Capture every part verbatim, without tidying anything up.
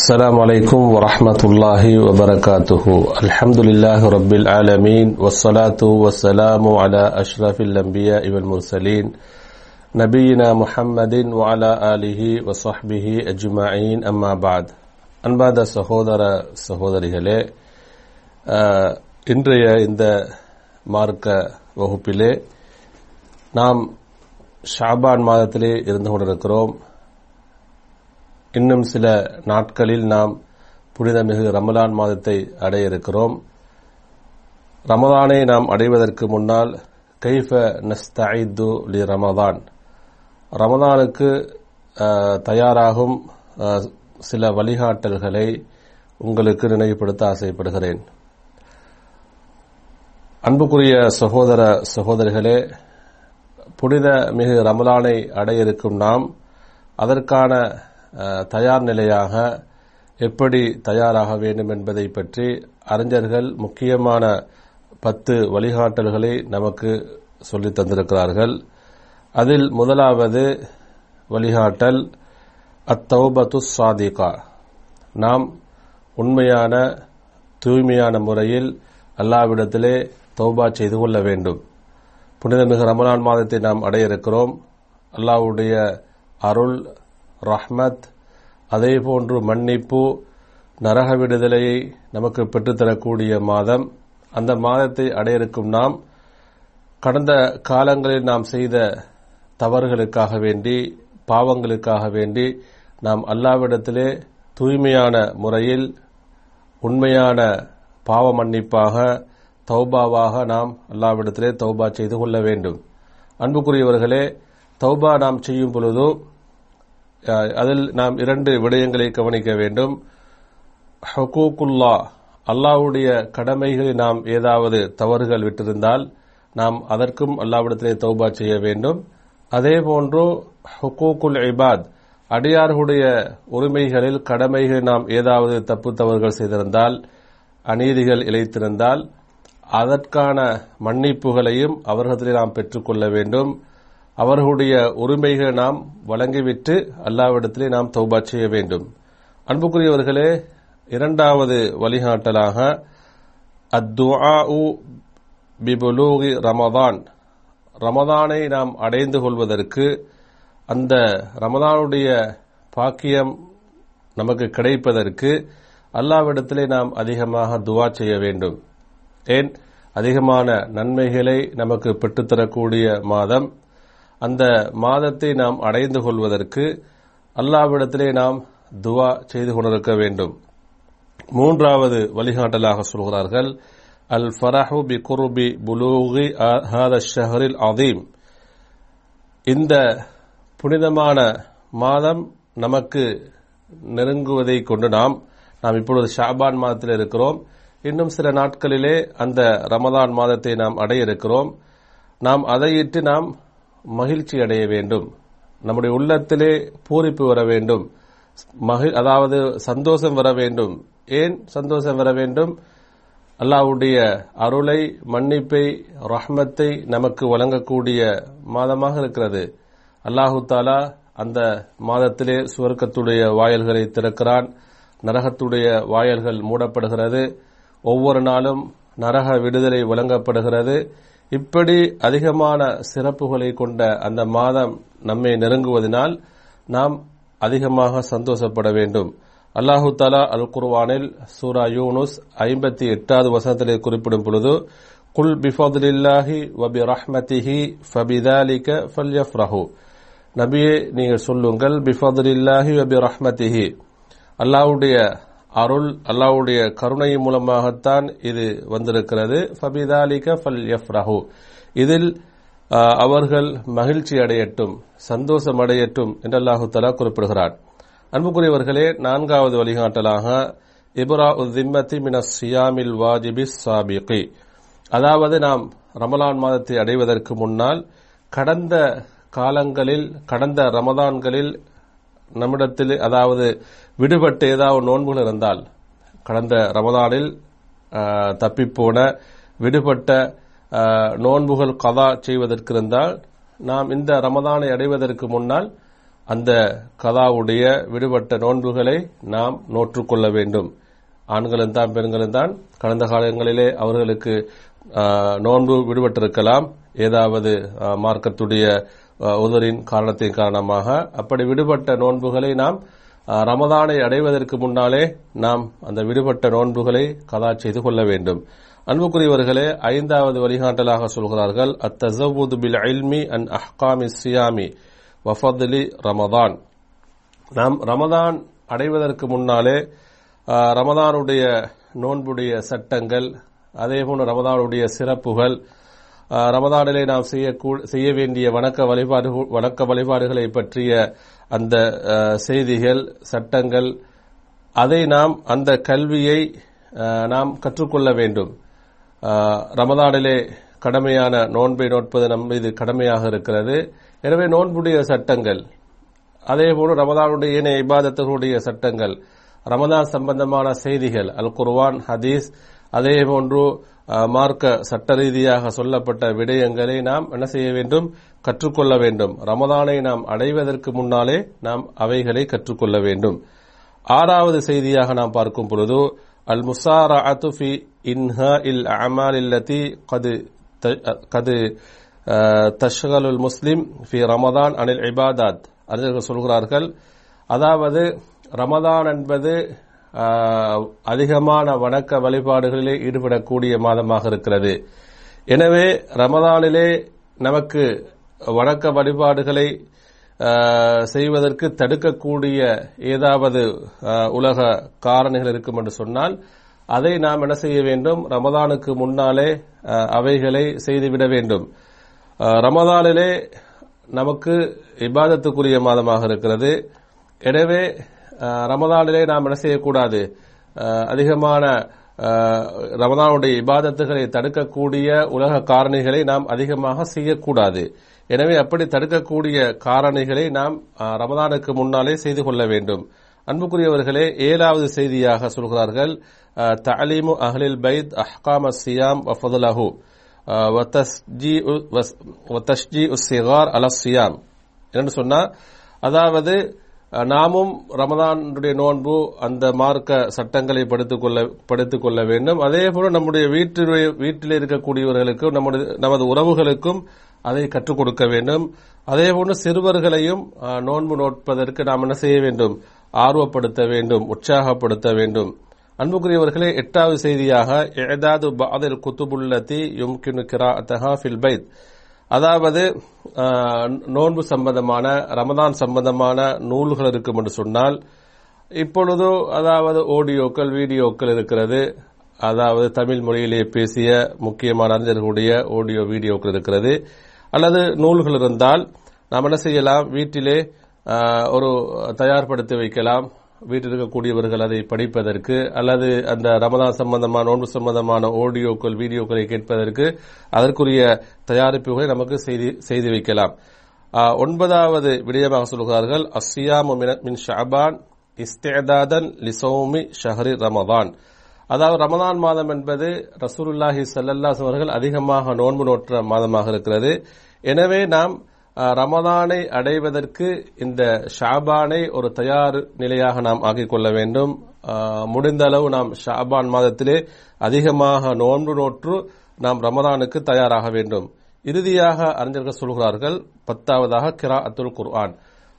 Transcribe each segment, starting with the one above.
السلام عليكم ورحمة الله وبركاته. الحمد لله رب العالمين والصلاة والسلام على أشرف الأنبياء والمرسلين نبينا محمد وعلى آله وصحبه أجمعين أما بعد. அன்பாத சகோதர சகோதரிகளே, இன்றைய இந்த மார்க்க வகுப்பிலே நாம் ஷாபான் மாதத்திலே இருந்து கொண்டிருக்கிறோம். இன்னும் சில நாட்களில் நாம் புனிதமிகு ரமலான் மாதத்தை அடைய இருக்கிறோம். ரமலானை நாம் அடைவதற்கு முன்னால் கைஃப நஸ்தஇது லி ரமலான், ரமலானுக்கு தயாராகும் சில வழிகாட்டல்களை உங்களுக்கு நினைவுபடுத்த ஆசைப்படுகிறேன். அன்புக்குரிய சகோதர சகோதரிகளே, புனித மிகு ரமலானை அடைய இருக்கும் நாம் அதற்கான தயார் நிலையாக எப்படி தயாராக வேண்டும் என்பதை பற்றி அறிஞர்கள் முக்கியமான பத்து வழிகாட்டல்களை நமக்கு சொல்லித் தந்திருக்கிறார்கள். அதில் முதலாவது வழிகாட்டல் அத்தௌபத்து சாதிகா, நாம் உண்மையான தூய்மையான முறையில் அல்லாஹ்விடத்திலே தௌபா செய்து கொள்ள வேண்டும். புனிதமிகு ரமலான் மாதத்தை நாம் அடைய இருக்கிறோம். அல்லாஹ்வுடைய அருள், ரஹ்மத், அதே போன்று மன்னிப்பு, நரக விடுதலையை நமக்கு பெற்றுத்தரக்கூடிய மாதம். அந்த மாதத்தை அடைய இருக்கும் நாம் கடந்த காலங்களில் நாம் செய்த தவறுகளுக்காக வேண்டி, பாவங்களுக்காக வேண்டி நாம் அல்லாஹ்விடத்திலே தூய்மையான முறையில் உண்மையான பாவ மன்னிப்பாக தௌபாவாக நாம் அல்லாஹ்விடத்திலே தௌபா செய்து கொள்ள வேண்டும். அன்புக்குரியவர்களே, தௌபா நாம் செய்யும் பொழுது அதில் நாம் இரண்டு விடயங்களை கவனிக்க வேண்டும். ஹுகூக்குல்லா, அல்லாஹ்வுடைய கடமைகளில் நாம் ஏதாவது தவறுகள் விட்டிருந்தால் நாம் அதற்கும் அல்லாஹ்விடத்திலே தௌபா செய்ய வேண்டும். அதே போன்று ஹுகூக்குல் இபாத், அடியார்களுடைய உரிமைகளில் கடமைகளில் நாம் ஏதாவது தப்பு தவறுகள் செய்திருந்தால், அநீதிகள் இழைத்திருந்தால் அதற்கான மன்னிப்புகளையும் அவர்களிடத்திலே நாம் பெற்றுக்கொள்ள வேண்டும். அவர்களுடைய உரிமைகளை நாம் வழங்கிவிட்டு அல்லாஹ்விடத்திலே நாம் தௌபா செய்ய வேண்டும். அன்புக்குரியவர்களே, இரண்டாவது வழிகாட்டலாக அத்துஆஉ பிபுலூகி ரமதான், ரமதானை நாம் அடைந்து கொள்வதற்கு, அந்த ரமதானுடைய பாக்கியம் நமக்கு கிடைப்பதற்கு அல்லாஹ்விடத்திலே நாம் அதிகமாக துஆ செய்ய வேண்டும். ஏன்? அதிகமான நன்மைகளை நமக்கு பெற்றுத்தரக்கூடிய மாதம். அந்த மாதத்தை நாம் அடைந்து கொள்வதற்கு அல்லாஹ்விடத்திலே நாம் துஆ செய்து கொண்டிருக்க வேண்டும். மூன்றாவது வழிகாட்டலாக சொல்கிறார்கள் அல் ஃபரஹு பி குர்பி புலூகி ஹாதா ஷஹரில் அதீம், இந்த புனிதமான மாதம் நமக்கு நெருங்குவதை கொண்டு நாம் நாம் இப்பொழுது ஷாபான் மாதத்தில் இருக்கிறோம். இன்னும் சில நாட்களிலே அந்த ரமலான் மாதத்தை நாம் அடைய இருக்கிறோம். நாம் அதையிட்டு நாம் மகிழ்ச்சி அடைய வேண்டும். நம்முடைய உள்ளத்திலே பூரிப்பு வர வேண்டும், அதாவது சந்தோஷம் வர வேண்டும். ஏன் சந்தோஷம் வர வேண்டும்? அல்லாஹ்வுடைய அருளை, மன்னிப்பை, ரஹ்மத்தை நமக்கு வழங்கக்கூடிய மாதமாக இருக்கிறது. அல்லாஹு தாலா அந்த மாதத்திலே சுவர்க்கத்துடைய வாயல்களை திறக்கிறான், நரகத்துடைய வாயல்கள் மூடப்படுகிறது, ஒவ்வொரு நாளும் நரக விடுதலை வழங்கப்படுகிறது. இப்படி அதிகமான சிறப்புகளை கொண்ட அந்த மாதம் நம்மை நெருங்குவதனால் நாம் அதிகமாக சந்தோஷப்பட வேண்டும். அல்லாஹு தஆலா அல் குர்ஆனில் சூரா யூனுஸ் ஐம்பத்தி எட்டாவது வசனத்திலே குறிப்பிடும் பொழுது குல் பிஃபத்லில்லாஹி வ பிரஹ்மதிஹி ஃபபிதாலிக ஃபல்யஃப்ரஹு, நபியே நீங்கள் சொல்லுங்கள், பிஃபத்லில்லாஹி வ பிரஹ்மதிஹி, அல்லாஹ்வுடைய அருள், அல்லாஹ்வுடைய கருணை மூலமாகத்தான் இது வந்திருக்கிறது. ஃபபிதாலிக ஃபல்யஃப்ரஹு, இதில் அவர்கள் மகிழ்ச்சி அடையட்டும், சந்தோஷம் அடையட்டும் என்று அல்லாஹு தஆலா குறிப்பிடுகிறார். அன்புக்குரியவர்களே, நான்காவது வழிகாட்டலாக இப்ராஉ திம்மத்தி மினஸ் ஸியாமில் வாஜிபிஸ் சாபிகி, அதாவது நாம் ரமலான் மாதத்தை அடைவதற்கு முன்னால் கடந்த காலங்களில், கடந்த ரமதான்களில் நம்மிடத்தில் அதாவது விடுபட்ட ஏதாவது நோன்புகள் இருந்தால், கடந்த ரமதானில் தப்பிப்போன விடுபட்ட நோன்புகள் கதா செய்வதற்கு இருந்தால் நாம் இந்த ரமதானை அடைவதற்கு முன்னால் அந்த கதாவுடைய விடுபட்ட நோன்புகளை நாம் நோற்றுக்கொள்ள வேண்டும். ஆண்களும் தான் பெண்களும் தான் கடந்த காலங்களிலே அவர்களுக்கு நோன்பு விடுபட்டிருக்கலாம், ஏதாவது மார்க்கத்துடைய உதவின் காரணத்தின் காரணமாக. அப்படி விடுபட்ட நோன்புகளை நாம் ரமதானை அடைவதற்கு முன்னாலே நாம் அந்த விடுபட்ட நோன்புகளை கதா செய்து கொள்ள வேண்டும். அன்புக்குரியவர்களே, ஐந்தாவது வழிகாட்டலாக சொல்கிறார்கள், அத்தஸவ்வுது பில் இல்மி அன் அஹ்காமி ஸியாமி வ ஃபத்லி ரமதான். நாம் ரமதான் அடைவதற்கு முன்னாலே ரமதானுடைய நோன்புடைய சட்டங்கள், அதேபோன்று ரமதானுடைய சிறப்புகள், ரமதானிலே நாம் செய்ய வேண்டிய வணக்க வழிபாடு வணக்க வழிபாடுகளை பற்றிய அந்த செய்திகள், சட்டங்கள், அதை நாம் அந்த கல்வியை நாம் கற்றுக்கொள்ள வேண்டும். ரமதானிலே கடமையான நோன்பை நோட்பது நம் மீது கடமையாக இருக்கிறது. எனவே நோன்புடைய சட்டங்கள், அதேபோன்று ரமதானுடைய ஏனைய இபாதத்துகளுடைய சட்டங்கள், ரமதான் சம்பந்தமான செய்திகள், அல் குர்ஆன், ஹதீஸ், அதேபோன்று மார்க்க சட்ட ரீதியாக சொல்லப்பட்ட விடயங்களை நாம் என்ன செய்ய வேண்டும்? கற்றுக்கொள்ள வேண்டும். ரமதானை நாம் அடைவதற்கு முன்னாலே நாம் அவைகளை கற்றுக்கொள்ள வேண்டும். ஆறாவது செய்தியாக நாம் பார்க்கும் பொழுது, அல் முசாரஅத்து ஃபி இன்ஹாஇல் அஅமால் அல்லதி கத் கத் தஷ்கலுல் முஸ்லிம் ஃபி ரமதான் அனில் இபாதத். அறிஞர்கள் சொல்கிறார்கள், அதாவது ரமதான் என்பது அதிகமான வணக்க வழிபாடுகளிலே ஈடுபடக்கூடிய மாதமாக இருக்கிறது. எனவே ரமதானிலே நமக்கு வணக்க வழிபாடுகளை செய்வதற்கு தடுக்கக்கூடிய ஏதாவது உலக காரணிகள் இருக்கும் என்று சொன்னால் அதை நாம் என்ன செய்ய வேண்டும்? ரமதானுக்கு முன்னாலே அவைகளை செய்துவிட வேண்டும். ரமதானிலே நமக்கு இபாதத்துக்குரிய மாதமாக இருக்கிறது. எனவே ரமதானிலே நாம் என்ன செய்யக்கூடாது? அதிகமான ரமதானுடைய இபாதத்துகளை தடுக்கக்கூடிய உலக காரணிகளை நாம் அதிகமாக செய்யக்கூடாது. எனவே அப்படி தடுக்கக்கூடிய காரணிகளை நாம் ரமதானுக்கு முன்னாலே செய்து கொள்ள வேண்டும். அன்புக்குரியவர்களே, ஏழாவது செய்தியாக சொல்கிறார்கள், தஅலீமு அஹ்லில் பைத் அஹ்காம ஸியாம் வ ஃபத்லஹு வ தஷ்ஜீஉ ஸிகார் அலா ஸியாம் என்று சொன்னா, அதாவது நாமும் ரமதானுடைய நோன்பு அந்த மார்க்க சட்டங்களை படித்துக் கொள்ள படித்துக் கொள்ள வேண்டும். அதே போல நம்முடைய வீட்டில் வீட்டில் இருக்கக்கூடியவர்களுக்கும் நம்முடைய நமது உறவுகளுக்கும் அதை கற்றுக் கொடுக்க வேண்டும். அதே போன்று சிறுவர்களையும் நோன்பு நோட்பதற்கு நாம் என்ன செய்ய வேண்டும்? ஆர்வப்படுத்த வேண்டும், உற்சாகப்படுத்த வேண்டும். அன்புக்குரியவர்களே, எட்டாவது செய்தியாக இஅதாது பஅதில் குதுபுல்லதி யும்கினு கிராஅத்தஹா ஃபில் பைத், அதாவது நோன்பு சம்பந்தமான ரமதான் சம்பந்தமான நூல்கள் இருக்கும் என்று சொன்னால், இப்பொழுது அதாவது ஆடியோக்கள், வீடியோக்கள் இருக்கிறது. அதாவது தமிழ் மொழியிலே பேசிய முக்கியமான அறிஞர்களுடைய ஆடியோ வீடியோக்கள் இருக்கிறது. அல்லது நூல்கள் இருந்தால் நாம் என்ன செய்யலாம்? வீட்டிலே ஒரு தயார்படுத்தி வைக்கலாம், வீட்டில் இருக்கக்கூடியவர்கள் அதை படிப்பதற்கு, அல்லது அந்த ரமதான் சம்பந்தமான நோன்பு சம்பந்தமான ஆடியோக்கள், வீடியோக்களை கேட்பதற்கு அதற்குரிய தயாரிப்புகளை நமக்கு செய்து வைக்கலாம். ஒன்பதாவது விடயமாக சொல்கிறார்கள், அஸ்ஸியாமு மின் ஷஅபான் இஸ்திஅதாதன் லிஸௌமி ஷஹ்ரி ரமதான், அதாவது ரமதான் மாதம் என்பது ரசூலுல்லாஹி ஸல்லல்லாஹு அலைஹி அவர்கள் அதிகமாக நோன்பு நோற்ற மாதமாக இருக்கிறது. எனவே நாம் ரமதானை அடைவதற்கு இந்த ஷாபானை ஒரு தயார் நிலையாக நாம் ஆக்கிக் கொள்ள வேண்டும். முடிந்த அளவு நாம் ஷாபான் மாதத்திலே அதிகமாக நோன்பு நோற்று நாம் ரமதானுக்கு தயாராக வேண்டும். இறுதியாக அறிஞர்கள் சொல்கிறார்கள், பத்தாவதாக கிராஅத்துல் குர்ஆன்.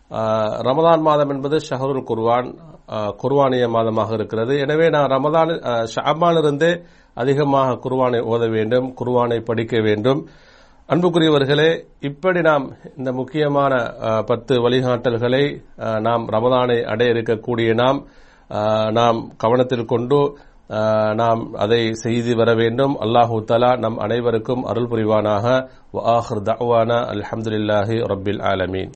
ரமதான் மாதம் என்பது ஷஹருல் குர்ஆன், குர்ஆனிய மாதமாக இருக்கிறது. எனவே நான் ரமதான் ஷாபானிலிருந்தே அதிகமாக குர்ஆனை ஓத வேண்டும், குர்ஆனை படிக்க வேண்டும். அன்புக்குரியவர்களே, இப்படி நாம் இந்த முக்கியமான பத்து வழிகாட்டல்களை நாம் ரமதானை அடைய இருக்கக்கூடிய நாம் நாம் கவனத்தில் கொண்டு நாம் அதை செய்து வர வேண்டும். அல்லாஹு தஆலா நம் அனைவருக்கும் அருள் புரிவானாக. வ ஆகிர் தஅவானா அல்ஹம்துலில்லாஹி ரப்பில் ஆலமீன்.